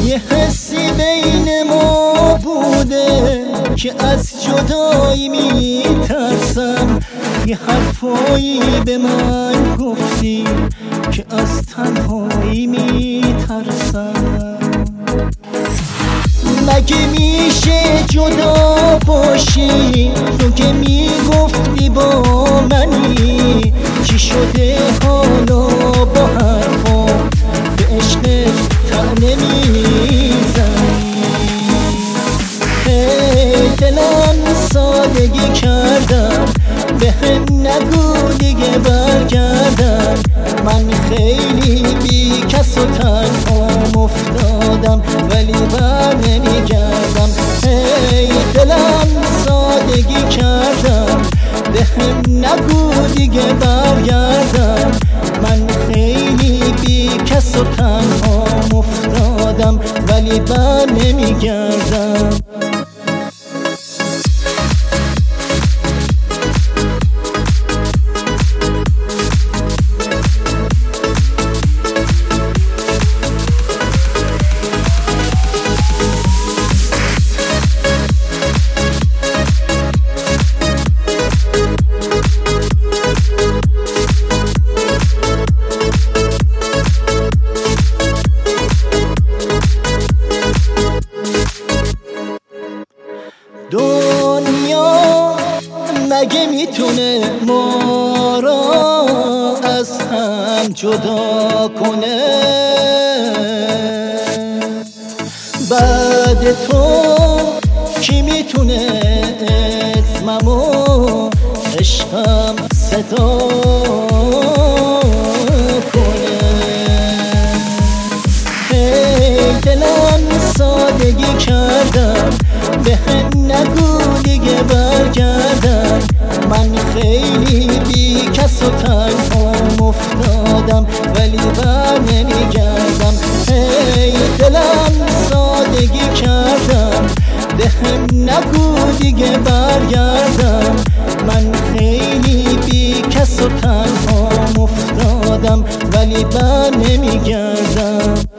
یه حسی بین ما بوده که از جدایی میترسم، یه حرفایی به من گفتی که از تنهایی میترسم. مگه میشه جدا باشی تو که میگفتی با منی؟ چی شده حالا با حرفات به عشقت طعنه میزنی؟ هی دلم سادگی کردم، به هم نگو دیگه برگردم. من خیلی بی کس و تنهام افتادم ولی بر نمیگردم. هی دلم سادگی کردم، به هم نگو دیگه برگردم. من خیلی بی کس و تنهام افتادم ولی بر نمیگردم. دنیا مگه میتونه ما را از هم جدا کنه؟ بعد تو کی میتونه اسممو عشقم صدا کنه؟ هی دلم سادگی کردم، به هم نگو دیگه برگردم. من خیلی بی کس و تنهام افتادم ولی بر نمیگردم. هی دلم سادگی کردم، به هم نگو دیگه برگردم. من خیلی بی کس و تنهام افتادم ولی بر نمیگردم.